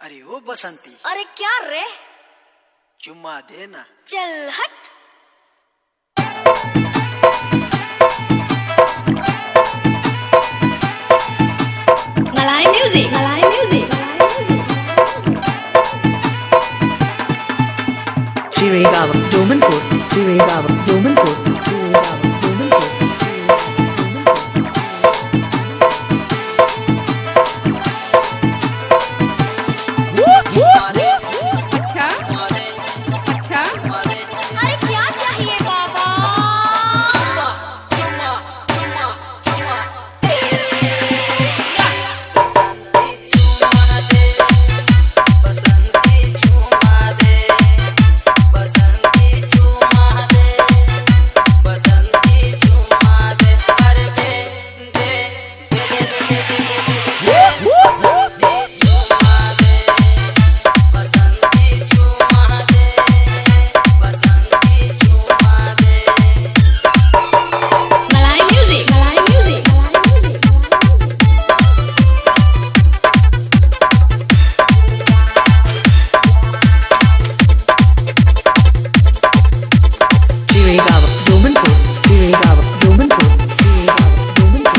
अरे ओ बसंती, अरे क्या रे? चुम्मा देना। चल हट। Malai music, Malai music. Chirigava, Domanpur, Chirigava, Domanpur, Chirigava, Domanpur. अच्छा अच्छा अरे क्या चाहिए बाबा? Malai music, Malai music. Chirigava, Domanpur, Chirigava, Domanpur, Chirigava, Domanpur.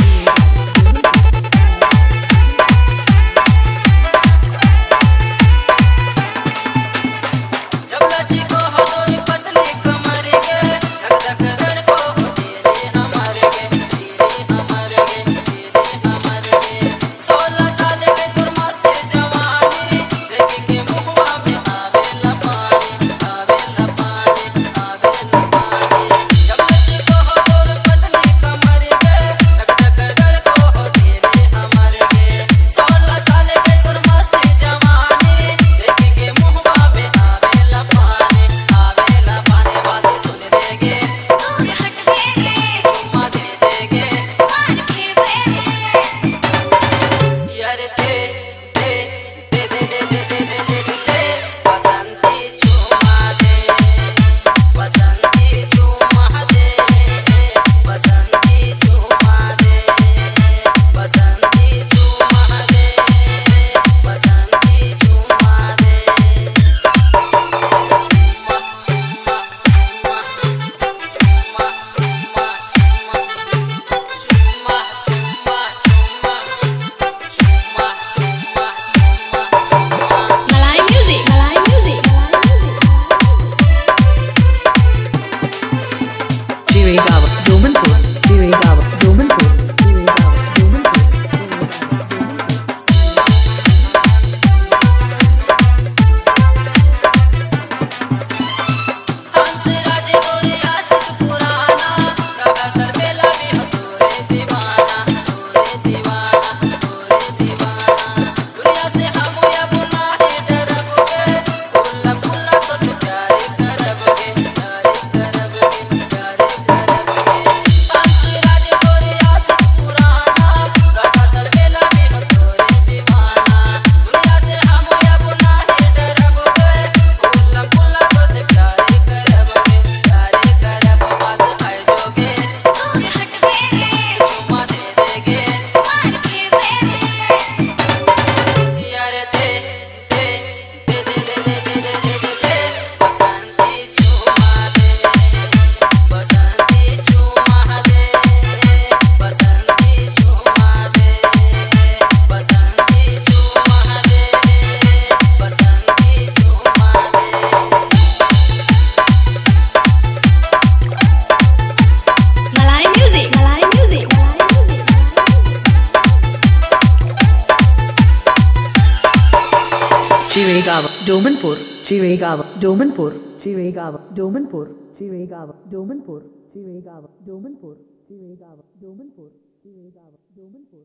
Malai music, Malai music. Chirigava, Domanpur, Chirigava, Domanpur, Chirigava, Domanpur. Malai music, Malai music. Chirigava, Domanpur, Chirigava, Domanpur, Chirigava, Domanpur, Chirigava, Domanpur, Chirigava, Domanpur, Chirigava, Domanpur, Chirigava, Domanpur.